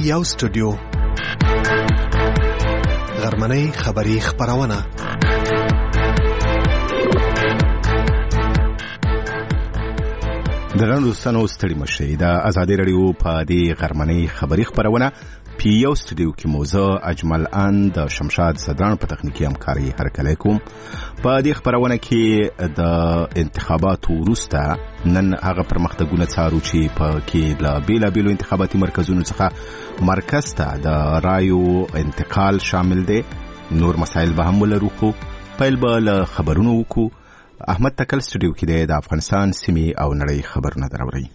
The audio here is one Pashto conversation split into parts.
یو سټوډیو غرمنۍ خبری خبرونه درنو دوستانو ستړي مشئ د آزادۍ رادیو په دې غرمنۍ خبری خبرونه په یو سټوډیو کې موزه اجمل ان د شمشاد صدران په تخنیکی همکاري هرکلی کوم. په دې خبرونه کې د انتخاباتو وروسته نن هغه پرمختګونه څارو چې په کې له بیلابیلو انتخاباتي مرکزونو څخه مرکز ته د رایو انتقال شامل دی. نور مسایل به هم ولرو خو پیل به له خبرونو وکړو. احمد تکل سټوډیو کې د افغانستان سیمې او نړۍ خبرونه دراوړي.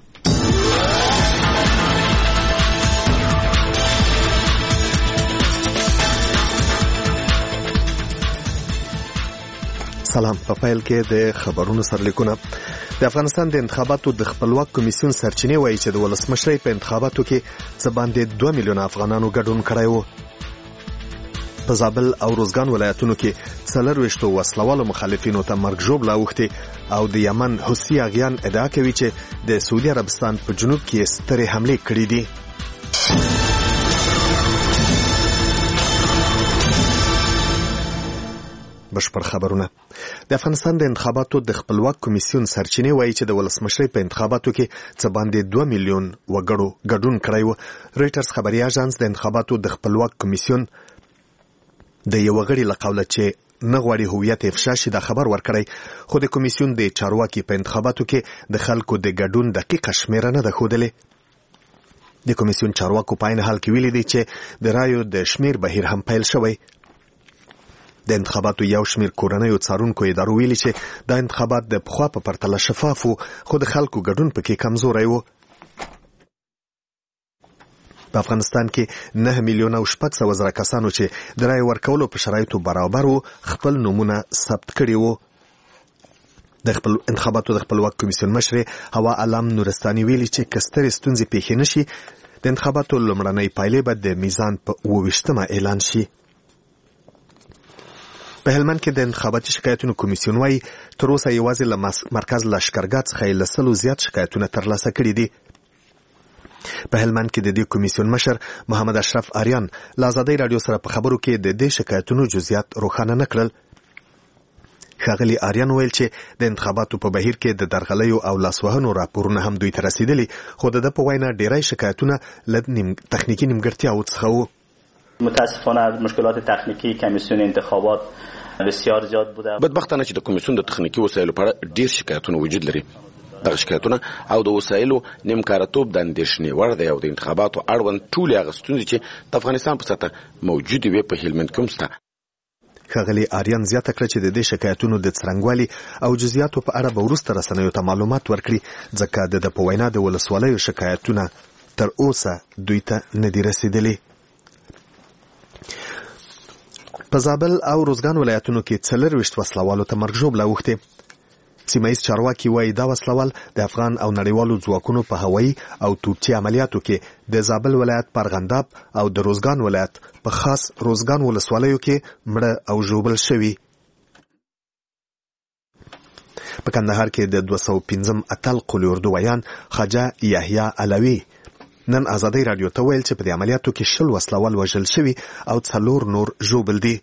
سلام. په پیل کې د خبرونو سرلیکونه. د افغانستان د انتخاباتو د خپلواک کمیسیون سرچینې وایي چې د ولسمشرۍ په انتخاباتو کې څه باندې 2 میلیونه افغانانو ګډون کړی و. په زابل او روزګان ولایتونو کې 24 وسلوالو مخالفینو ته مرګ ژوبله اوښتې او د یمن حوثي اغیان ادعا کوي چې د سعودي عربستان په جنوب کې سترې حملې کړې دي. بشپړ خبرونه. د افغانستان د انتخاباتو د خپلواک کمیسیون سرچینې وایي چې د ولسمشرۍ په انتخاباتو کې څه باندې 2 میلیون وګړو ګډون کړی و. رویټرز خبري اژانس د انتخاباتو د خپلواک کمیسیون د یو غړي له قوله چې نه غواړي هویت افشا شي دا خبر ورکړی، خو د کمیسیون د چارواکي په انتخاباتو کې د خلکو د ګډون دقیقه شمیره نه ده ښودلې. د کمیسیون چارواکو په عین حال کې ویلي دي چې د رایو د شمیر بهیر هم پیل شوی. د انتخاباتو یو شمیر کورنیو څارونکو ادارو ویلي چې دا انتخابات د پخوا په پرتله شفاف وو، خو د خلکو ګډون پکې کمزوری و. په افغانستان کې 9 میلیونه او 600,000 کسانو چې د رای ورکولو په شرایطو برابر وو خپل نومونه ثبت کړي وو. د خپل انتخاباتو د خپلواک کمیسیون مشر هوا علام نورستاني ویلي چې کستري ستونزې پیښې نشي د انتخاباتو لومړنۍ پایلې به د میزان په 28مه اعلان شي. په هلمند کې د انتخاباتي شکایتونو کمیسیون وايي تر اوسه یوازې له مرکز لشکرګاه څخه له 100 زیات شکایتونه ترلاسه کړي دي. په هلمند کې د دې کمیسیون مشر محمد اشرف آریان له آزادۍ رادیو سره په خبرو کې د دې شکایتونو جزئیات روښانه نه کړل. ښاغلي آریان ویل چې د انتخاباتو په بهیر کې د درغلیو او لاسوهنو راپورونه هم دوی ته رسیدلي، خو د په وینا ډیری شکایتونه له تخنیکی نیمګړتیاو څخه وو. متاسفانه مشکلات تخنیکی کمیسیون انتخابات بسیار زیاد بوده. بدبختانه چې د کمیسیون د تخنیکی وسایلو په اړه ډیر شکایتونه وجود لري. دغه شکایتونه او د وسایلو نیمکارتوب د اندېښنې وړ دی او د انتخاباتو اړوند ټولې هغه ستونزې چې د افغانستان په سطحه موجودې وي په هلمند کې هم شته. ښاغلي آریان زیاته کړه چې د دې شکایتونو د څرنګوالي او جزئیاتو په اړه به وروسته رسنیو ته معلومات ورکړي، ځکه د په وینا د ولسوالیو شکایتونه تر اوسه دوی ته نه دي رسیدلي. په زابل او روزګان ولایتونو کې 24 وسلوالو ته مرګ ژوبله اوښتې. سیمایي چارواکي وایي دا وسلوال د افغان او نړیوالو ځواکونو په هوایي او توپچي عملیاتو کې د زابل ولایت په ارغنداب او د روزګان ولایت په خاص روزګان ولسوالیو کې مړه او ژوبل شوي. په کندهار کې د 205 اتل قولي اردو ویان خواجه یحیی علوي نن آزادۍ رادیو ته ویل چې په دې عملیاتو کې 20 وسلوال وژل شوي او 4 نور ژوبل دي.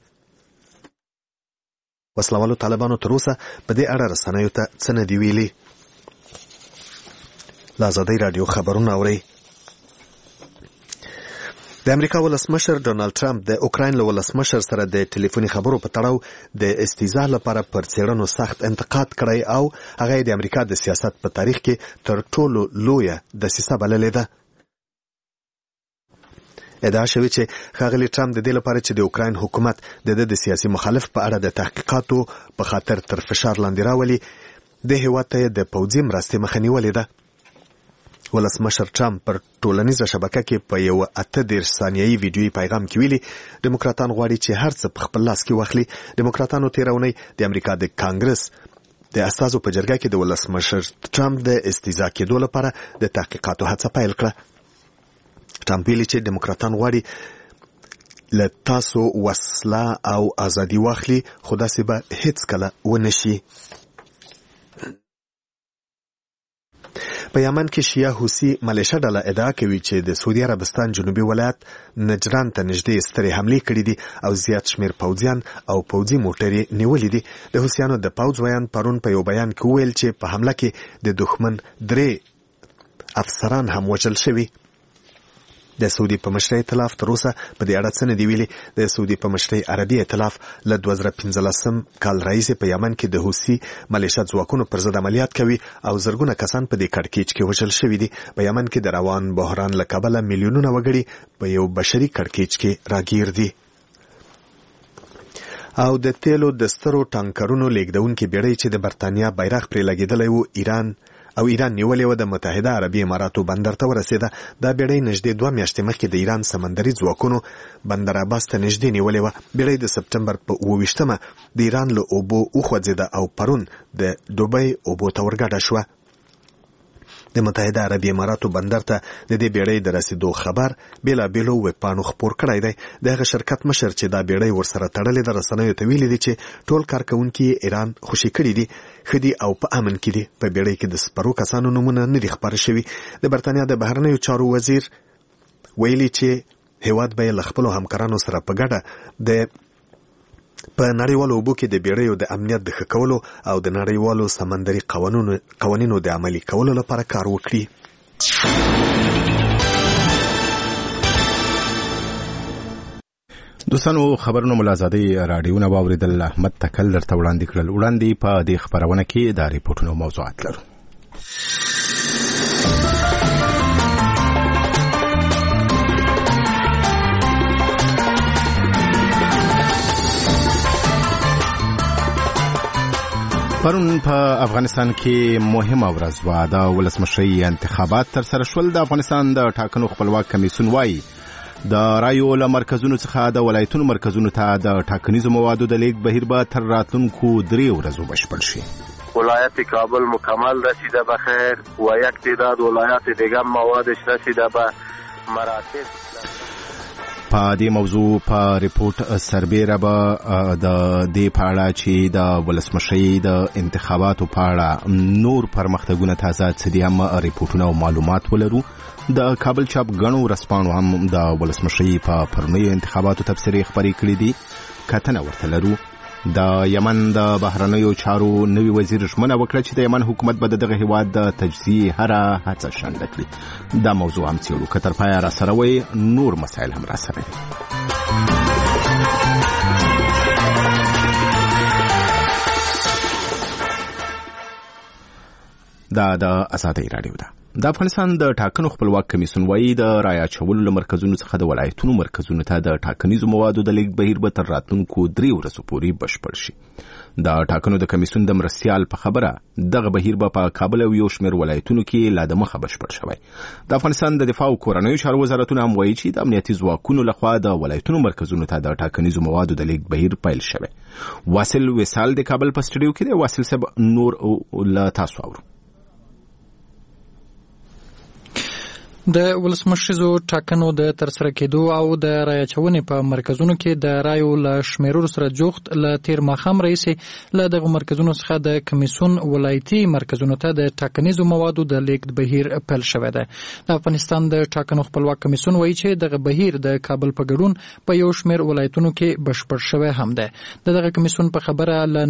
وسلوالو طالبانو تر اوسه په دې اړه رسنیو ته څه نه دي ویلي. له آزادۍ رادیو خبرونه اورئ. د امریکا ولسمشر ډونالد ټرمپ د اوکراین له ولسمشر سره د ټلیفوني خبرو په تړاو د استیزا لپاره پر څېړنو سخت انتقاد کړی او هغه د امریکا د سیاست په تاریخ کې تر ټولو لویه دسیسه بللې ده. ادعا شوی چې ښاغلي ټرمپ د دې لپاره چې د اوکراین حکومت د سیاسي مخالف په اړه د تحقیقاتو په خاطر تر فشار لاندې راولي د هېواد ته د پوځي مرستې مخه نیولې ده. ولسمشر ټرمپ پر ټولنیزه شبکه کې په یو 18 ثانیه‌یي ویډیویي پیغام کې ویلي ډیموکراتان غواړي چې هر څه په خپل لاس کې واخلي. ډیموکراتانو تېره اونۍ د امریکا د کانګرس د استازو په جرګه کې د ولسمشر ټرمپ د استیزا کېدو لپاره د تحقیقاتو هڅه پیل کړه. ټرمپ ویلي چې ډیموکراتان غواړي له تاسو وسله او ازادي واخلي، خو داسې به هیڅ کله ونه شي. په یمن کې شیعه حوثي ملیشه ډله ادعا کوي چې د سعودي عربستان جنوبي ولایت نجران ته نږدې سترې حملې کړې دي او زیات شمېر پوځیان او پوځي موټرې نیولې دي. د حوثیانو د پوځ ویان پرون په یو بیان کې وویل چې په حمله کې د دښمن 3 افسران هم وژل شوي. د سعودي په مشرۍ ائتلاف تر اوسه په دې اړه څه نه دي ویلي. د سعودي په مشرۍ عربي ائتلاف له 2015 کال راهیسې په یمن کې د حوثي ملیشه ځواکونو پر ضد عملیات کوي او زرګونه کسان په دې کړکېچ کې وژل شوي دي. په یمن کې د روان بحران له کبله میلیونونه وګړي په یو بشري کړکېچ کې راګیر دي. او د تیلو د سترو ټانکرونو لیږدونکي بیړۍ چې د برتانیا بیرغ پرې لګېدلی و ایران نیولې و د متحده عربي اماراتو بندر ته ورسېده. دا بیړۍ نږدې 2 میاشتې مخکې د ایران سمندري ځواکونو بندر عباس ته نږدې نیولې وه. بیړۍ د سپټمبر په 28مه د ایران له اوبو وخوځېده او پرون د دوبۍ اوبو ته ورګډه شوه. د متحده عربي اماراتو بندر ته د دې بیړۍ د رسیدو خبر بیلابیلو ویبپاڼو خپور کړی دی. دغه شرکت مشر چې دا بیړۍ ورسره تړلې ده رسنیو ته ویلي دي چې ټول کارکوونکي ایران خوشي کړي دي، ښه دي او په امن کې دي. په بیړۍ کې د سپرو کسانو نومونه نه دي خپاره شوي. د برتانیا د بهرنیو چارو وزیر ویلي چې هیواد به له خپلو همکارانو سره په ګډه په نړیوالو اوبو کې د بیړیو د امنیت د ښه کولو او د نړیوالو سمندري قوانینو د عملي کولو لپاره کار وکړي. دوستانو خبرونه ملازادي راډیوونه واوریدل. احمد تکل درته وړاندې کړل. وړاندې په دې خبرونه کې د ریپورتونو موضوعات لرو. پرون په افغانستان کې مهمه ورځ وه. د ولسمشرۍ انتخابات تر سره شول. د افغانستان د ټاکنو خپلواک کمیسیون وایي د رایو له مرکزونو څخه د ولایتونو مرکزونو ته د ټاکنیزو موادو د لیږد بهیر به تر راتلونکو 3 ورځو بشپړ شي. ولایت کابل مکمل رسیده به خیر و یک تعداد ولایات دیگر موادش رسیده به مراتب. په دې موضوع په ریپورت سربیره به د دې په اړه چې د ولسمشرۍ د انتخاباتو په اړه نور پرمختګونه تازه څه دي هم ریپورټونه او معلومات ولرو. د کابل چاپ غنو ورځپاڼو هم د ولسمشرۍ په پرونیو انتخاباتو تبصرې خپرې کړې دي. کتنه ورته لرو. د یمن د بهرنیو چارو نوي وزیر ژمنه وکړه چې د یمن حکومت به دغه هیواد د تجزیې هره هڅه شنډه کړي. دا موضوع هم څېړو. که تر پایه راسره وئ نور مسایل هم راسره دي. دا د ازادۍ راډیو ده. د افغانستان د ټاکنو خپلواک کمیسیون وایي د رای اچولو له مرکزونو څخه د ولایتونو مرکزونو ته د ټاکنیزو موادو د لیږد بهیر به تر راتلونکو 3 ورځو پورې بشپړ شي. د ټاکنو د کمیسیون د مرستیال په خبره دغه بهیر به په کابل او یو شمېر ولایتونو کې لا دمخه بشپړ شوی. د افغانستان د دفاع او کورنیو چارو وزارتونه هم وایي چې د امنیتي ځواکونو لخوا د ولایتونو مرکزونو ته د ټاکنیزو موادو د لیږد بهیر پیل شوی. واصل وصال د کابل په سټډیو کې دی. واصل صاحب نور له تاسو اورو. د ولسمشریزو ټاکنو د ترسره کېدو او د رای اچونې په مرکزونو کې د رایو له شمیرلو سره جوخت له تیر ماښام راهیسې له دغو مرکزونو څخه د کمیسیون ولایتي مرکزونو ته د ټاکنیزو موادو د لیږد بهیر پیل شوی دی. د افغانستان د ټاکنو خپلواک کمیسیون وایي چې دغه بهیر د کابل په ګډون په یو شمېر ولایتونو کې بشپړ شوی هم دی. دغه کمیسیون په خبره له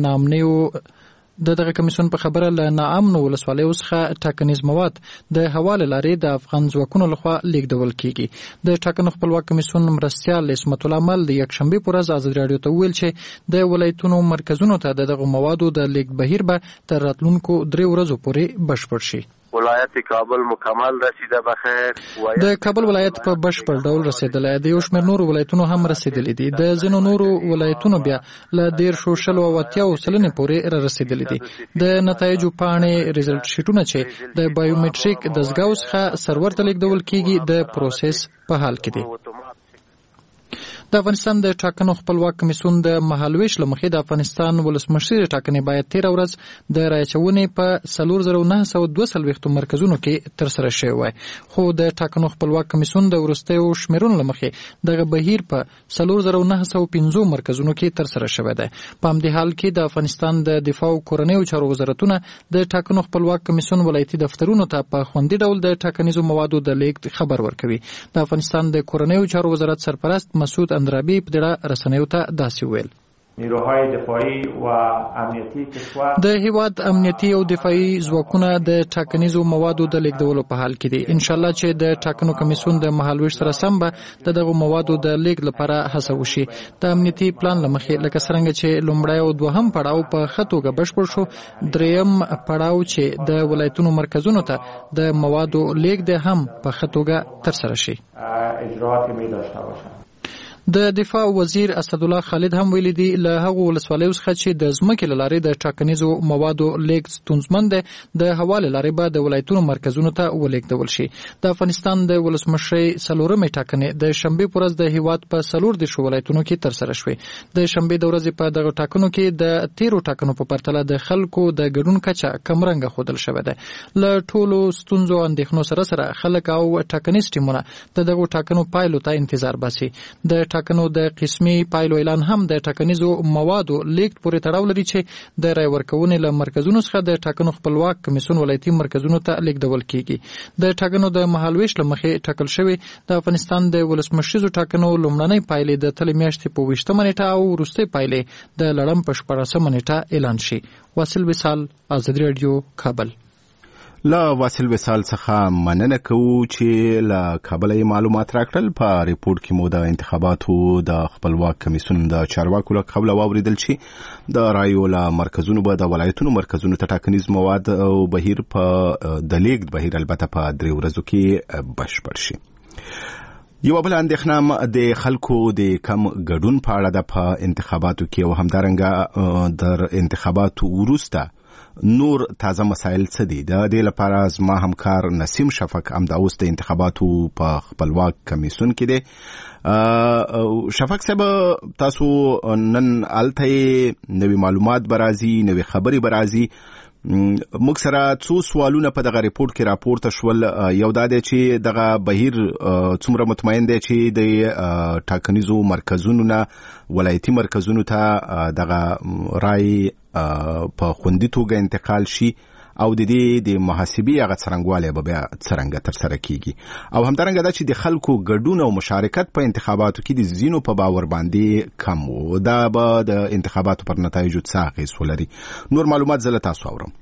ناامنو ولسوالیو څخه ټاکنیز مواد د حواله لارې د افغان ځواکونو لخوا لیږدول کیږي. د ټاکنو خپلواک کمیسیون مرستیال اسمت الله مل د یکشنبې په ورځ ازادي راډیو ته وویل چې د ولایتونو مرکزونو ته دغه موادو د لیږد بهیر به تر راتلونکو 3 ورځو پورې بشپړ شي. ولایت کابل مکمل رسیده به خیر. د کابل ولایت په بشپړ ډول رسیدلی دی. یو شمېر نورو ولایتونو هم رسیدلی دي. د ځینو نورو ولایتونو بیا له 13.80 پورې را رسیدلی دي. د نتایجو پاڼې ریزلټ شیټونه چې د بایومټریک دستګاو څخه سرور ته لیږدول کیږي د پروسس په حال کې دي. د افغانستان د ټاکنو خپلواک کمیسیون د مهالویش لمخې د افغانستان ولسمشر ټاکنې باید 13 ورځ د رایچونې په 4922 مرکزونو کې تر سره شوی وای، خو د ټاکنو خپلواک کمیسیون د ورستیو شمیرونو لمخې دغه بهیر په 4915 مرکزونو کې تر سره شوی دی. په همدې حال کې د افغانستان د دفاع او کورنیو چارو وزارتونه د ټاکنو خپلواک کمیسیون ولایتي دفترونو ته په خوندي ډول د ټاکنیزو موادو د لیږد خبر ورکوي. د افغانستان د کورنیو چارو وزارت سرپرست مسعود اندرابی په دغه رسنیو ته داسې ویل: نیروهای دفاعی و امنیتی کشور د هیواد امنیتي او دفاعي ځواکونه د ټاکنیزو موادو د لیږدولو په حال کې دي. ان شاء الله چې د ټاکنو کمیسیون د مهالویش سره سم به دغه موادو د لیږد لپاره هڅه وشي. د امنیتي پلان لمخې لکه څنګه چې لومړی او دوهم پړاو په ښه توګه بشپړ شو، دریم پړاو چې د ولایتونو مرکزونو ته د موادو لیږد هم په ښه توګه ترسره شي. اجراات می داشته باشند. د دفاع وزیر اسدالله خالد هم ویلي دی له هغو ولسوالیو څخه چې د ځمکې له لارې د ټاکنیزو موادو لیږد ستونزمن دی، د هوا له لارې به د ولایتونو مرکزونو ته ولیږدول شي. د افغانستان د ولسمشرۍ 4مې ټاکنې د شنبې په ورځ د هیواد په 14 ولایتونو کې ترسره شوې. د شنبې د ورځې په دغه ټاکنو کې د 13 ټاکنو په پرتله د خلکو د ګډون کچه کمرنګه ښودل شوې ده. له ټولو ستونزو او اندېښنو سره خلک او ټاکنیز ټیمونه دغه ټاکنو پایلو ته انتظار باسي. د ټاکنو د قسمي پایلو اعلان هم د ټاکنیزو موادو لیږد پورې تړاو لري چې د رای ورکونې له مرکزونو څخه د ټاکنو خپلواک کمیسیون ولایتي مرکزونو ته لیږدول کیږي. د ټاکنو د مهالویش له مخې ټاکل شوی د افغانستان د ولسمشریزو ټاکنو لومړنۍ پایلې د تلې میاشتې په 20 نیټه او وروستۍ پایلې د لړم په 14 نیټه اعلان شي. واصل وصال، آزادي رادیو، کابل. لا واصل وصال څخه مننه کوو چې له کابل معلومات راکړل. په ریپورت کې مو د انتخاباتو د خپلواک کمیسیون د چارواکو له قبله واوریدل چې د رایو له مرکزونو به د ولایتونو مرکزونو ته ټاکنیز مواد او بهیر په د لیږد بهیر البته په 3 ورځو کې بشپړ شي. یو بل اندېښنه د خلکو د کم ګډون په اړه ده په انتخاباتو کې، او همدارنګه در انتخاباتو وروسته نور تازه مسایل څه دي؟ د دې لپاره زما همکار نسیم شفق همدا اوس د انتخاباتو په خپلواک کمیسیون کې دی. شفق صاحب، تاسو نن الته نوې معلومات برازي، نوې خبري برازي. موږ سره څو سوالونه په دغه ریپورت کې راپورته شول. یو دا دی چې دغه بهیر څومره مطمئن دی چې د ټاکنیزو مرکزونو نه ولایتي مرکزونو ته دغه رای په خوندي توګه انتقال شي، او د دې د محاسبې هغه څرنګوالی به بیا څرنګه ترسره کیږي، او همدارنګه دا چې د خلکو ګډون او مشارکت په انتخاباتو کې د ځینو په باور باندې کم و، دا به د انتخاباتو پر نتایجو څه اغېز ولري. نور معلومات زه له تاسو اورم.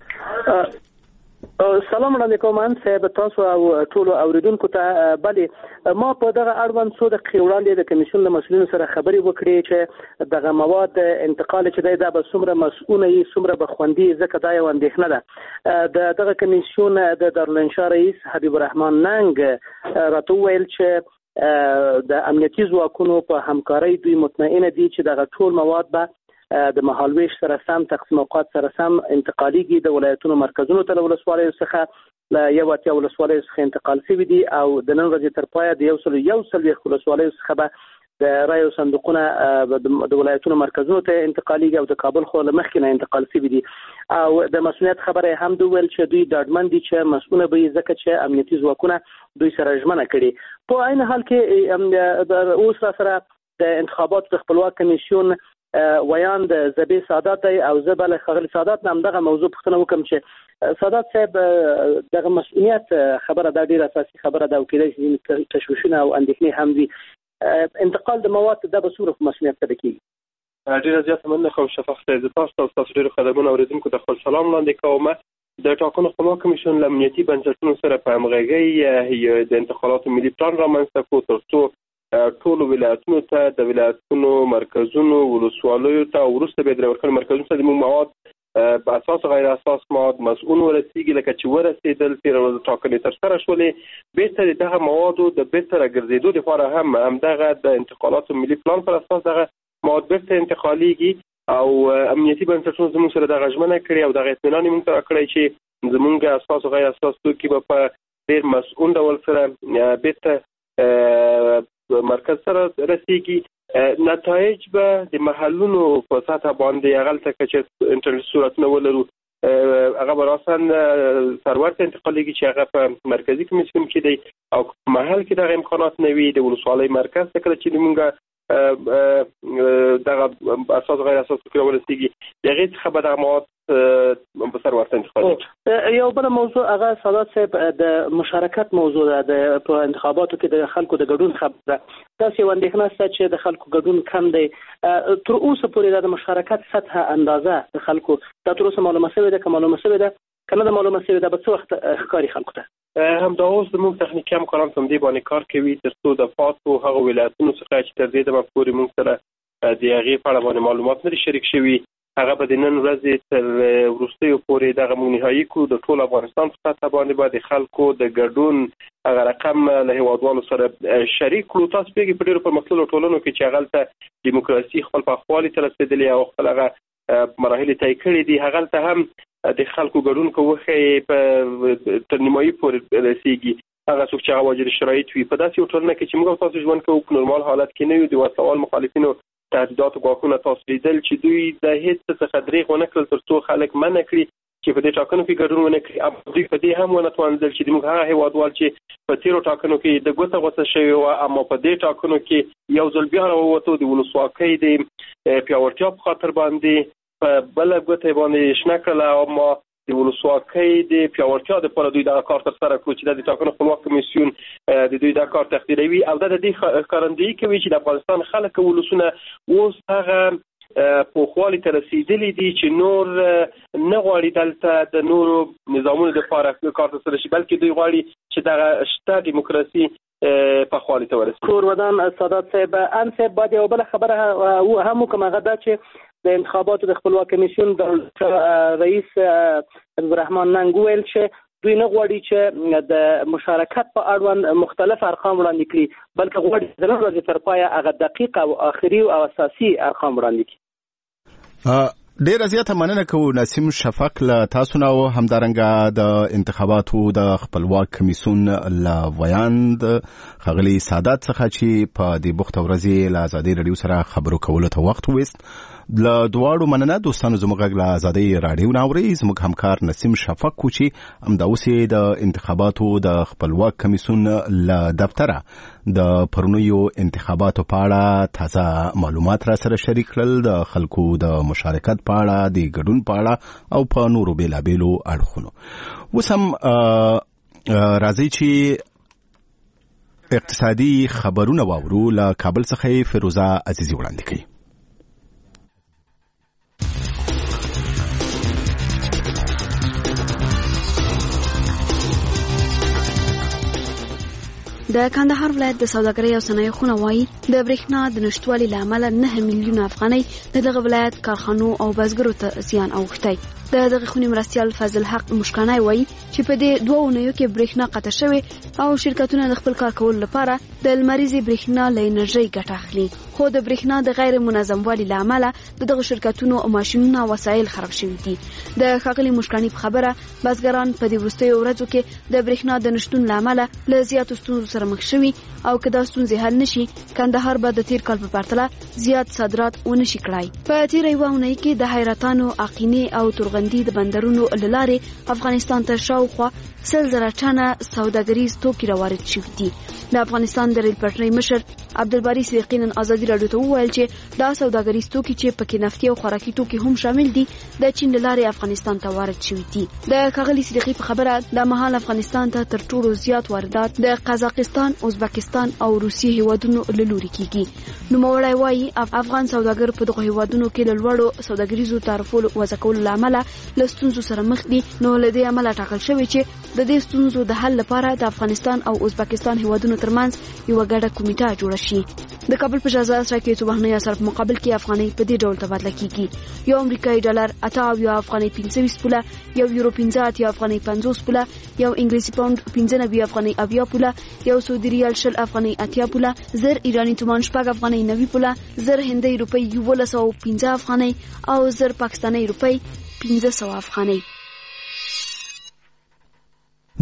سلام علیکم صاحب، تاسو او ټول اوریدونکو ته. بلې ما په دغه اړوند څو دقیقې وړاندې د کمیسیون له مسؤلینو سره خبرې وکړې چې دغه مواد انتقال چې دی دا به څومره مسؤونه وي، څومره به خوندي، ځکه دا یو اندېښنه ده. د دغه کمیسیون د دارالانشا رئیس حبیب الرحمن ننګ راته وویل چې د امنیتي ځواکونو په همکارۍ دوی مطمئنه دي چې دغه ټول مواد به د مهالویش سره سم، تقسیم اوقات سره سم انتقالیږي. د ولایتونو مرکزونو ته له ولسوالیو څخه له 81 ولسوالیو څخه انتقال شوي دي، او د نن ورځې تر پایه د 141 ولسوالیو څخه به د رایو صندوقونه د ولایتونو مرکزونو ته انتقالیږي، او د کابل خو له مخکې نه انتقال شوي دي. او د مسؤلیت خبره هم ویل چې دوی ډاډمن دي چې مسؤونه به یې، ځکه چې امنیتي ځواکونه دوی سره ژمنه کړي. په عین حال کې اوس را سره د انتخاباتو د خپلواک کمیسیون ویان د زبی سعادت دی، او زه بل خغلی سعادت نام دغه موضوع پوښتنه وکم چې سعادت صاحب دغه مسؤلیت خبره دا ډیره اساسي خبره ده، او کېدای شي تشویشونه او اندېښنې هم وي. انتقال د مواد د به څومره مسؤلیت ته کېږي؟ ډیره زیاته مننه خو شفق صاحب، تاسو ډیرو خدماتو اوریدونکو ته خپل سلام وړاندې کوم. د ټاکنو خپلواک کمیسیون له امنیتي بنسټونو سره په همغږۍ د انتخاباتو ملي پلان رامنځته کړ، ترڅو ټول ولایتونو ته د ولایتونو مرکزونو ولسوالیو ته وروسته به د ورکړې مرکزونو ته د مواد په اساس غیر اساس مواد مسؤل ورسیږي، لکه چې ورسېدل 13 ورځې ټاکنې ترسره شولې. بهتر دغه موادو د بهتره ګرځېدو لپاره هم دغه د انتقالاتو ملي پلان پر اساس دغه مواد بهتر انتقالیږي، او امنیتي بنسټونو زموږ سره دغه ژمنه کړې او دغه اطمینان یې موږ ته راکړی چې زموږ اساس غیر اساس توکي به په ډېر مسؤل ډول سره بهتر مرکز سره رسیږي. نتایج به د محلونو په سطح باندې هغلته چې انټرنیټ صورتونه ولرو هغه براسن سرورت انتقالیږي چې هغه په مرکزی کمیسیون کې دی او محل کې دغه امکانات نه وي د ولسوالۍ مرکز ته کله چې موږ دغه اساس غیر اساس کې ورسېږي دغه څخه به د مواد په سرورت انتقالي. یو بل موضوع هغه سادات صاحب د مشارکت موضوع ده په انتخاباتو کې د خلکو د ګډون خبره تاسو اندېښنه ست چې د خلکو ګډون کم دی تر اوسه پورې د مشارکت سطح اندازه د خلکو د تر اوسه معلومه شوی ده معلومه شوی ده کنه د معلومه شوی ده په څو وخت ښکاری خلکو ته هم دا اوس د موږ تخنیکی همکاران هم دې باندې کار کوي تر څو د فاتو هغه ولایتونو څخه چې تر دې د مفکوري موږ سره د هغې په اړه باندې معلومات نه شریک شوي هغه به د نن ورځې تر وروستیو پورې دغه موږ نهایي کو د ټول افغانستان په سطحه باندې به د خلکو د ګډون هغه رقم له هیوادوالو سره شریک کړو. تاسو پوهېږئ په ډېرو پرمختللو ټولنو کې چې هغلته دیموکراسي خپل پخوالي ته رسېدلې او خپل هغه مراحل طی کړي دي هغلته هم د خلکو ګډون کوخه په تر نیمایي پورې رسیږي. هغه څوک چې هغه واجد شرایط وي په داسې ټولنه کې چې موږ تاسو ژوند کوو په نورمال حالت کې نه یو د وسوال مخالفینو تهدیدات او ګواښونه تاسو لیدل چې دوی د هیڅ څخه دریغ ونه کړل تر څو خلک منع کړي چې په دې ټاکنو کې ګډون ونه کړي او دوی په دې هم ونه توانېدل چې موږ هغه هیوادوال چې په تیرو ټاکنو کې د ګوته غوڅه شوي وو اما په دې ټاکنو کې یو ځل بیا راووتو د ولسواکۍ د پیاوړتیا په خاطر باندې په بله ګوته باندې شنه کړله اما د ولسواکۍ د پیاوړتیا دپاره دوی دغه کار ترسره کړو چې د ټاکنو خپلواک کمیسیون د دوی دا کار تقدیروي او دا د دې ښکارندویي کوي چې د افغانستان خلک ولسونه اوس هغه پوخوالي ته رسېدلي دي چې نور نه غواړي دلته د نورو نظامونو دپاره کار ترسره شي بلکې دوی غواړي چې دغه شته دیموکراسي پخوالي ته ورسېږي. کور ودان سادات صاحب ان صاحب باید یو بله خبره هم وکړم هغه دا چې د انتخاباتو د خپلواک کمیسیون د رئیس عبدالرحمن ننګ ویل چې دوی نه غواړي چې د مشارکت په اړوند مختلف ارقام وړاندې کړي بلکې غواړي د نن ورځې تر پایه هغه دقیق او آخري او اساسي ارقام وړاندې کړي. ډیره زیاته مننه کوو نسیم شفق له تاسو نه او همدارنګه د انتخاباتو د خپلواک کمیسیون له ویاند ښاغلي سادات څخه چې په دې بوخته ورځې له ازادۍ راډیو سره خبرو کولو ته وخت ویست. له دواړو مننه دوستانو زموږ غږ له ازادۍ راډیو نه اورئ. زموږ همکار نسیم شفق کو چې همداوس یې د انتخاباتو د خپلواک کمیسیون له دفتره د پرونیو انتخاباتو په اړه تازه معلومات را سره شریک کړل د خلکو د مشارکت په اړه د ګډون په اړه او په نورو بیلابیلو اړخونو. اوس هم راځي چې اقتصادي خبرونه واورو. له کابل څخه فیروزه عزیزي وړاندې کوي. د کندهار ولایت د سوداګرۍ او صنایع خونه وایي د برېښنا د نشټوالي له امله 9 میلیونه افغانۍ د دغه ولایت کارخانو او بزګرو ته زیان اوښتی. د دغه خونې مرستیال فضل حق مشکانای وایي چې په دې 2 اونیو کې برېښنا قطع شوې او شرکتونه د خپل کار کولو لپاره د لمریزې برېښنا له انرژۍ ګټه اخلي خو د برېښنا د غیر منظم والي له امله دغه شرکتونو ماشینونه او وسایل خراب شوي دي. د ښاغلي مشکاني په خبره بزګران په دې وروستیو ورځو کې د برېښنا د نشتون له امله له زیاتو ستونزو سره مخ شوي او که دا ستونزې حل نشي کندهار به د تیر کال په پرتله زیات صادرات ونه شي کړای. په تیره یوه اونۍ کې د حیرتانو عقینې او تورغندي د بندرونو له لارې افغانستان ته شاوخوا 100,000 ټنه سوداګریز توکي راوارد شوي دي. د افغانستان د ریل پټلۍ مشر عبدالباري صدیقي نن ازادي راډیو ته وویل چې دا سوداګریز توکي چې پکې نفتي او خوراکي توکي هم شامل دي د چین له لارې افغانستان ته وارد شوي دي. د ښاغلي صدیقي په خبره د مهال افغانستان ته تر ټولو زیات واردات د قزاقستان، ازبکستان او روسیې هیوادونو له لوري کیږي. نوموړی وایي افغان سوداګر په دغه هیوادونو کې له لوړو سوداګریزو تعرفو وضع کولو له امله له ستونزو سره مخ دي. نو له دې امله ټاکل شوی چې د دې ستونزو د حل لپاره د افغانستان او ازبکستان هیوادونو ترمنځ یو ګډه کمیټه جوړه شي. د کابل په شهزاده سره کې بهرنی اثر په مقابل کې افغانۍ په دې ډول تبادله کیږي: یو امریکایي ډالر 88 افغانۍ 25 پوله، یو یورو 50 افغانۍ 50 پوله، یو انګلیسي پاوند 95 افغانۍ 80 پوله، یو سعودي ریال 10 افغانۍ 80 پوله، زر ایرانی تومان 6 افغانۍ 90 پوله، زر هندۍ روپۍ 1115 افغانۍ او زر پاکستاني روپۍ 1500 افغانۍ.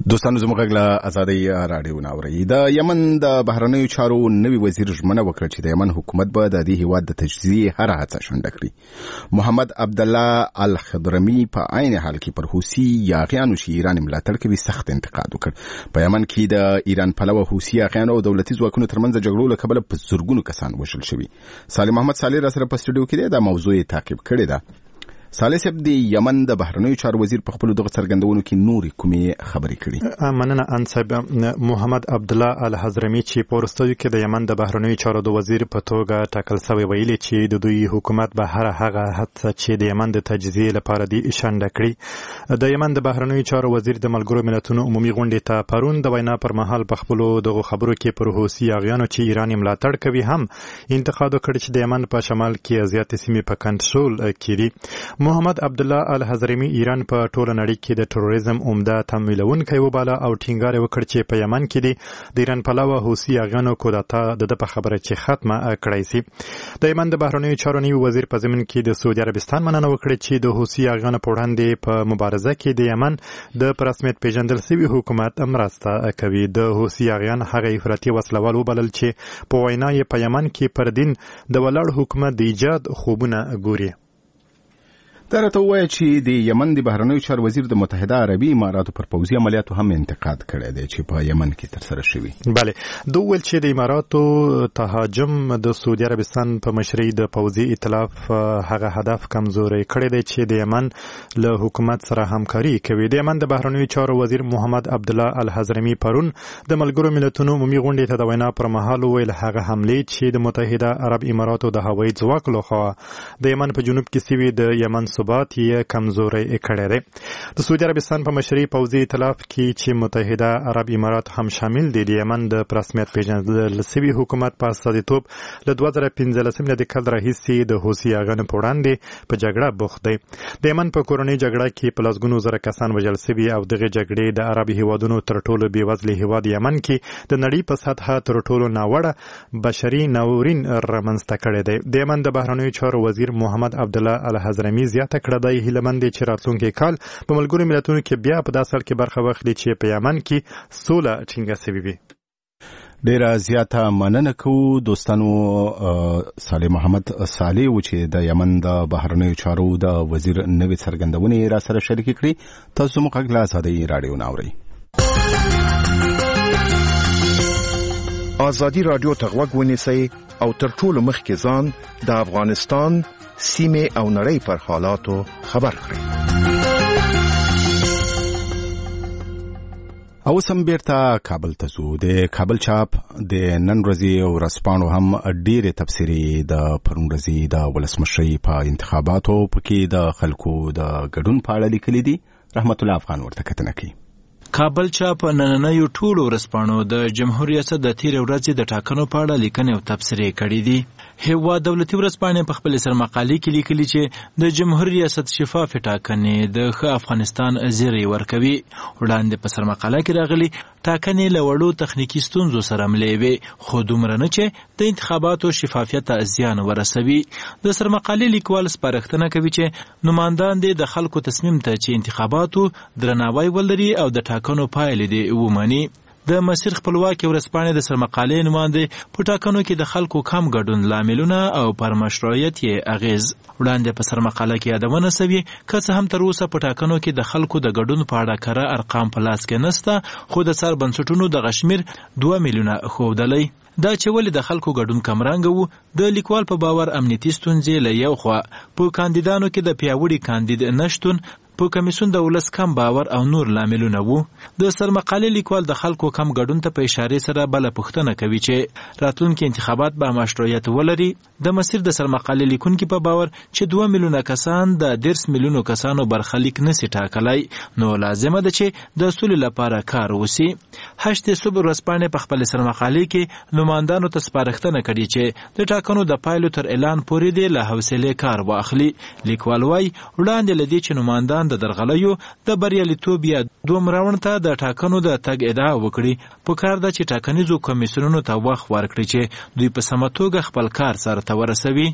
دوستانو زموږ غږ له ازادۍ راډیو نه اورئ. د یمن د بهرنیو چارو نوي وزیر ژمنه وکړه چې د یمن حکومت به د دې هیواد د تجزیې هره هڅه شونډه کړي. محمد عبدالله الخضرمي په عین حال کې پر حوثي یاغیانو چې ایران ملاتړ کوي سخت انتقاد وکړ. په یمن کې د ایران پلوه حوثي یاغیانو او دولتي ځواکونو ترمنځ جګړو له کبله په زرګونو کسان وژل شوي. صالح محمد صالح را سره په سټوډیو کې دا موضوع تعقیب کړې ده. صالح صاحب د یمن د بهرنیو چارو وزیر په خپل دغه څرګندونو کې نورې کومې خبرې کړي؟ مننه انصب محمد عبدالله الحضرمي چې په وروستیو کې د یمن د بهرنیو چارو د وزیر په توګه ټاکل شوی ویلي چې د دوی حکومت به هر هغه هڅه چې د یمن د تجزیې لپاره دی شنډه کړي. د یمن د بهرنیو چارو وزیر د ملګرو ملتونو عمومي غونډې ته پرون د وینا پر مهال په خپل دغه خبرو کې پر حوثي یاغیانو چې ایران ملاتړ کوي هم انتقاد وکړ چې د یمن په شمال کې زیاتې سیمې په کنټرول کې دي. محمد عبدالله الحضرمي ایران په ټوله نړۍ کې د تروریزم عمده تمویلونکی وباله او ټینګار وکړ چې په یمن کې د ایران پلوه حوثي یاغیانو کودتا د په خبره چې ختمه کړای شي. د یمن د بهرنیو چارو نوي وزیر په ضمن کې د سعودي عربستان مننه وکړه چې د حوثي یاغیانو په وړاندې په مبارزه کې د یمن د رسمیت پیژندل شوی حکومت مرسته کوي. د حوثي یاغیان هغه افراطي وسلوال وبلل چې په وینا یې په یمن کې پر دین د ولاړ حکومت د ایجاد خوبونه ګوري. دا راته ووایه چې د یمن د بهرنیو چارو وزیر د متحده عربي اماراتو پر پوځي عملیاتو هم انتقاد کړی دی چې په یمن کې ترسره شوي. بله دوی ویل چې د اماراتو تهاجم د سعودي عربستان په مشرۍ د پوځي ائتلاف هغه هدف کمزوری کړی دی چې د یمن له حکومت سره همکاري کوي. د یمن د بهرنیو چارو وزیر محمد عبدالله الحضرمي پرون د ملګرو ملتونو عمومي غونډې ته د وینا پر مهال ویل هغه حملې چې د متحده عرب اماراتو د هوایي ځواک لخوا د یمن په جنوب کې شوي د یمن ثبات یې کمزوری کړی دی. د سعودي عربستان په مشرۍ پوځي ائتلاف کې چې متحده عرب امارات هم شامل دي د یمن د رسمیت پیژندل شوي حکومت په استازیتوب له 2015 د کال راهیسې د حوثي یاغیانو په وړاندې په جګړه بوخت دی. د یمن په کورنۍ جګړه کې په لسګونو زره کسان وژل شوي او دغه جګړې د عربي هیوادونو تر ټولو بېوزله هیواد یمن کې د نړۍ په سطحه تر ټولو ناوړه بشري ناورین رامنځته کړی دی. د یمن د بهرنیو چارو وزیر محمد عبدالله الحضرمي زیاته کړه دی هیلهمند دی چې راتلونکي کال په ملګرو ملتونو کې بیا په داسې حال کې برخه واخلي چې په یمن کې سوله ټینګه شوې وي. ډیره زیاته مننه کوو دوستانو. صالح محمد صالح و چې د یمن د بهرنیو چارو د وزیر نوې څرګندونې را سره شریک کړي. تاسو موږ غږ له ازادۍ راډیو نه اورئ. ازادي راډیو ته غوږ ونیسئ او تر ټولو مخکې ځان د افغانستان سیمه او نړۍ پر حالاتو خبر کړئ. او سم بیرته کابل ته ځو. د کابل چاپ د نن ورځې ورځپاڼو هم ډېرې تبصرې د پرون ورځې د ولسمشرۍ په انتخاباتو پکې د خلکو د ګډون په اړه لیکلي دي. رحمت الله افغان ورته کتنه کوي. کابل چاپ نننیو ټولو ورځپاڼو د جمهور ریاست د تیر ورځې د ټاکنو په اړه لیکنې او تبصرې کړې دي. هیواد دولتي ورځپاڼې په خپل سرمقالې کې لیکلي چې د جمهور ریاست شفاف ټاکنې د ښه افغانستان زیری ورکوي. وړاندې په سرمقاله کې راغلي ټاکنې له وړو تخنیکي ستونزو سره ملې وې خو دومره نه چې د انتخاباتو شفافیت ته زیان ورسوي. د سرمقالې لیکوال سپارښتنه کوي چې نمایندان دې د خلکو تصمیم ته چې انتخاباتو درناوی ولري او د ټاکنو پایلې دې ومني. د مسیر خپلواکي ورځپاڼې د سرمقالې نماینده په ټاکنو کې د خلکو کم ګډون لاملونه او پر مشروعیت یې اغیز. وړاندې په سرمقاله کې یادونه شوې که څه هم تر اوسه په ټاکنو کې د خلکو د ګډون په اړه کره ارقام په لاس کې نشته خو د سر بنسټونو د غشمیر 2 میلیونه ښودلی. دا چې ولې د خلکو ګډون کمرنګ وو د لیکوال په باور امنیتي ستونزې له یو خوا په کاندیدانو کې د پیاوړي کاندید نشتون په کمیسیون د ولس کم باور او نور لاملونه وو. د سرمقالې لیکوال د خلکو کم ګډون ته په اشاره سره بل پوښتنه کوي چې راتلونکي انتخابات به مشروعیت ولري. د مسیر د سرمقالې لیکونکي په باور چې 2 میلیونه کسان د 10 میلیونو کسانو برخلیک نشي ټاکلای نو لازمه ده چې د سولې لپاره کار وشي. هشت صبح ورځپاڼې په خپل سرمقالې کې نمایندانو ته سپارښتنه کړې چې د ټاکنو د پایلو تر اعلان پورې د له حوصلې کار واخلي. لیکوال وايي وړاندې لدی چې نمایندان د درغلیو د بریالیتوب یا دوم راوند ته د ټاکنو د تګ ادعا وکړي. په کار ده چې ټاکنیزو کمیسیونونو ته وخت ورکړي چې دوی په سمه توګه خپل کار سره ته ورسوي.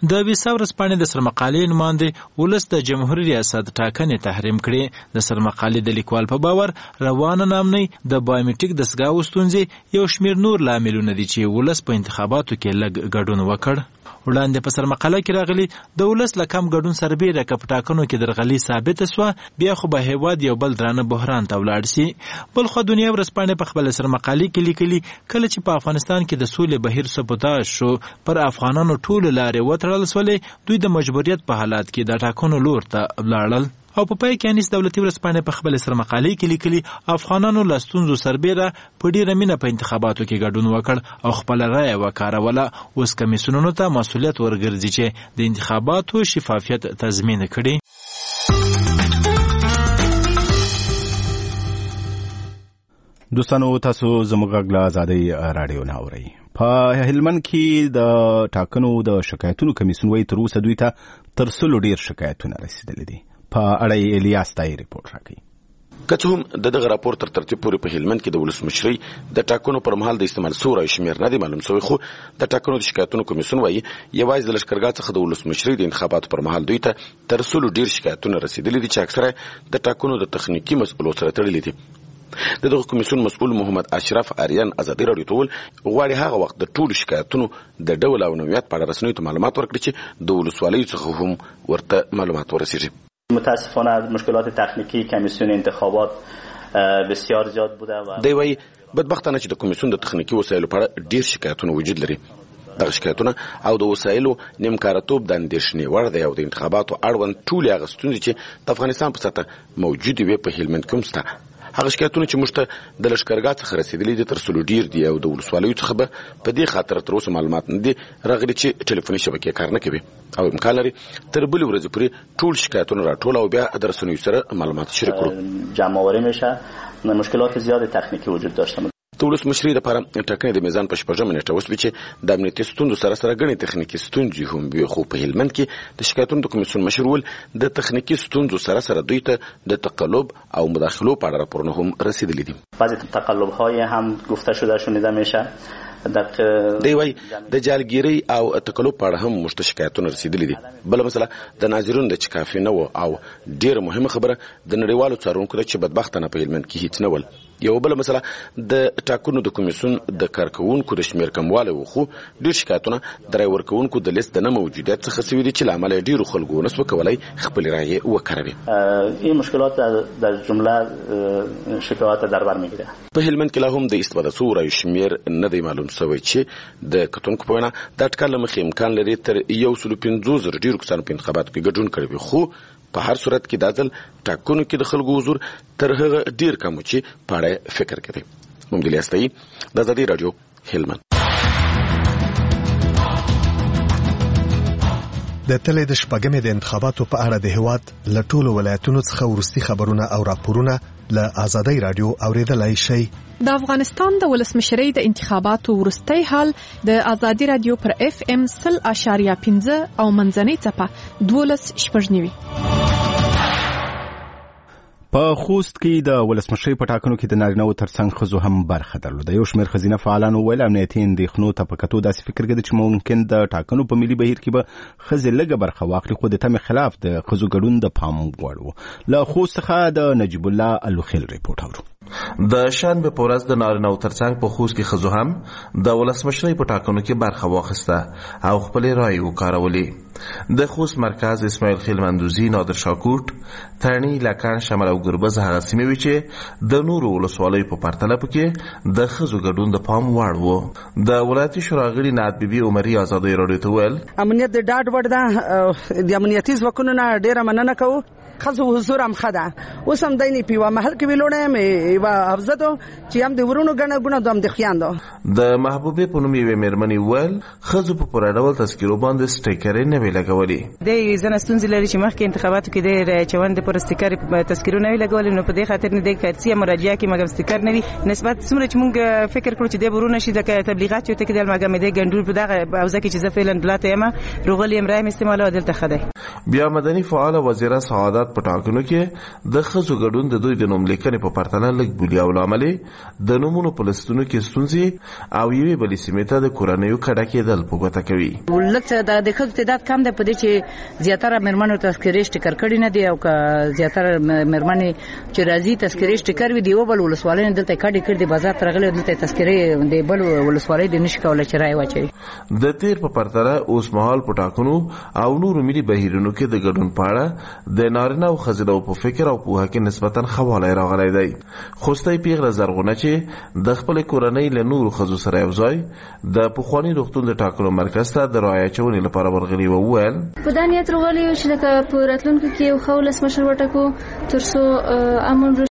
د ویسا ورځپاڼې د سرمقالې نماینده ولس د جمهوریت ریاست ټاکنې تحریم کړي. د سرمقالې د لیکوال په باور روانه نامنۍ د بایومټریک دستګاو ستونزې یو شمېر نور لاملونه دي چې ولس په انتخاباتو کې لږ ګډون وکړ. وړاندې په سرمقاله کې راغلي د ولس له کم ګډون سربیره که په ټاکنو کې درغلي ثابته سوه بیا خو به هیواد یو بل درانه بحران ته ولاړ سي. بلخو دنیا ورځپاڼې په خپله سرمقالې کې لیکلي کله چې په افغانستان کې د سولې بهیر سبوتاژ شو پر افغانانو ټولې لارې وتړل سولې دوی د مجبوریت په حالات کې د ټاکنو لور ته ولاړل. او په پای کې انیس دولتي ورځپاڼې په خپل سرمقالې کې لیکلي افغانانو له ستونزو سربیره په ډیره مینه په انتخاباتو کې ګډون وکړ او خپل رایه وکاروله. اوس کمیسیونونو ته مسؤلیت ورګرځي چې د انتخاباتو شفافیت تضمین کړي. دوستانو تاسو زموږ غږ له ازادۍ راډیو نه اورئ. په هلمند کې د ټاکنو د شکایتونو کمیسیون وایي تر اوسه دوی ته تر 100 ډیر شکایتونه رسیدلي دي. په اړه الیاس تای ریپورت راکړي. که څه هم دغه راپور تر ترتیب پورې په هلمند کې د ولسمشرۍ د ټاکنو پر مهال د استعمال سوی شمېر نه دی معلوم شوی، خو د ټاکنو د شکایتونو کمیسیون وایي یوازې د لښکرګاه څخه د ولسمشرۍ د انتخاباتو پر مهال دوی ته تر 100 ډیر شکایتونه رسیدلي دي چې اکثره د ټاکنو د تخنیکي مسؤلو سره تړلي دي. د دغه کمیسیون مسؤل محمد اشرف آریان ازادي راډیو ته وویل غواړي هغه وخت د ټولو شکایتونو د ډول او نوعیت په اړه رسنیو ته معلومات ورکړي چې د ولسوالیو څخه هم ورته معلومات ورسیږي. متاسفانه مشکلات تکنیکی کمیسیون انتخابات بسیار زیاد بوده و دی وایي بدبختانه چې د کمیسیون د تخنیکي وسایلو په اړه ډیر شکایتونه وجود لري. دغه شکایتونه او د وسایلو نیمکارتوب د اندېښنې وړ دی او د انتخاباتو اړوند ټولې هغه ستونزې چې د افغانستان په سطحه موجودې وي په هلمند کې هم شته. هغه شکایتونه چې موږ ته د لښکرګاه څخه رسیدلي دي تر 100 ډیر دي او د ولسوالیو څخه به په دې خاطر تر اوسه معلومات نه دي راغلي چې ټلیفوني شبکې کار نه کوي او امکان لري تر بلې ورځې پورې ټول شکایتونه راټول او بیا د رسنیو سره معلومات شریک کړو. جمع‌آوری میشه مشکلات زیاد تکنیکی وجود داشته. د ولسمشرۍ لپاره ټاکنې د میزان په 6 نیټه وسوي چې د امنیتي ستونزو سره غني تخنیکي ستونزې هم وي، خو په هلمند کې د شکایتونو د کمیسیون مشر ول د تخنیکي ستونزو سره دوی ته د تقلب او مداخلو په اړه راپورونه هم رسیدلي دي. بعضی تقلب‌های هم گفته شده شنیده میشه. دی وایي د جالګیرۍ او تقلب په اړه هم موږ شکایتونه رسیدلي دي. بله مسله د ناظرینو د چکافي نه و او ډیره مهمه خبره د نړیوالو څارونکو ده چې بدبختانه په هلمند کې هیڅ نه ول. یو بله مسله د ټاکنو د کمیسیون د کارکوونکو د شمېر کموالی و، خو ډېر شکایتونه د رای ورکوونکو د لیست د نه موجودیت څخه سوي دي چې له امله ډېرو خلکو ونسوه کولی خپلې رایې وکاروي. این مشکلات در جمله شکایات در بر میگیره. په هلمند کې لا هم د استفاده سوو رایو شمېر نه دی معلوم شوی چې د کتونکو په وینا دا اټکل له مخې امکان لري تر 150,000 ډېرو کسانو په انتخاباتو کې ګډون کړی وي، خو په هر صورت کې دا ځل ټاکنو کې د خلکو حضور تر هغه ډیر کم چې په اړه فکر کوي. محمد الیاس تای د ازادي راډیو هلمند. د تلې د شپږمې د انتخاباتو په اړه د هیواد له ټولو ولایتونو څخه ورستي خبرونه او راپورونه له ازادي راډیو اوریدلای شئ. د افغانستان د ولسمشرۍ د انتخاباتو ورستي حال د ازادي راډیو پر FM 0.5 او منځنۍ څپه 12.9. په خوست کې د ولسمشرۍ په ټاکنو کې د نارینه‌و ترڅنګ ښځو هم برخه درلوده. یو شمېر ښځینه فعالانو ویل امنیتي اندېښنو ته په کتو داسې فکر کوي چې ممکن د ټاکنو په ملي بهیر کې به ښځې لږه برخه واخلي، خو د تمې خلاف د ښځو ګډون د پام وړ و. له خوست څخه د نجیب الله الوخیل ریپورټ اورو. د شنبه په ورځ د نارینه‌و ترڅنګ په خوست کې ښځو هم د ولسمشرۍ په ټاکنو کې برخه واخیسته او خپلې رایې وکارولې. د خوست مرکز اسماعیل خیل مندوزی، نادر شاکوټ، ترنی، لکن، شمال او ګربز هغه سیمې وي چې د نورو ولسوالیو په پرتله پکې د ښځو ګډون د پام وړ و. د ولایتي شورا غړي نعت بیبي عمري ازادي راډیو ته ویل امنیت د ډاډ وړ ده، د امنیتي ځواکونو نه ډیره مننه کوو. خزو حضور هم خدا اوس هم دیني پیوا محل کې ویلونه مې وا حفظتو چې هم د ورونو غنه غونه دوم د خیاندو. د محبوبې په نوم یې مېرمنې ویل خزو په پوره ډول تذکیرو باندې سټیکرې نه وی لګولې. د زنستون لري چې مخکې انتخاباتو کې د چوند پر سټیکر په تذکیرو نه وی لګولې، نو په دې خاطر نه د کارسي مراجعه کې مګم سټیکر نه وی نسبت څومره چې مونږ فکر کړو چې د ورونه شي د تبلیغات یو ته د مګم د ګندول په دغه اوزه کې چې زه فعلا دلته یم روغلی امرایم استعمال او دلته خدای. بیا مدني فعال وزیره سعادت نظارت په ټاکنو کې د ښځو ګډون د دوی د نوم لیکنې په پرتله لږ بولي او له امله د نومونو په لستونو کې ستونزې او یوې بلې سیمې ته د کورنیو کډه کېدل په ګوته کوي. لږ د ښځو تعداد کم دی په دې چې زیاتره مېرمنو تذکرې ټیکر کړي نه دي او که زیاتره مېرمنې چې راځي تذکرې ټیکر وي دی یو بل ولسوالۍ نه دلته کډې کړي بازار ته راغلي دلته تذکرې دی بل ولسوالۍ د نشي کولای چې رای واچوي. د تیر په پرتله اوس مهال په ټاکنو او نورو ملي بهیرونو کې د ګډون په اړه د نارینه او ښځینه په فکر او پوهه کې نسبتا خواله راغلی دی. خوستی پیغله زرغونه چې د خپل کورنۍ له نورو ښځو سره یو ځای د پخواني روغتون د ټاکنو مرکز ته د رای اچونې لپاره ورغلي و وویل په دا نیت راغلی چې لکه په راتلونکي کې یو ښه ولسمشر وټاکو تر څو امن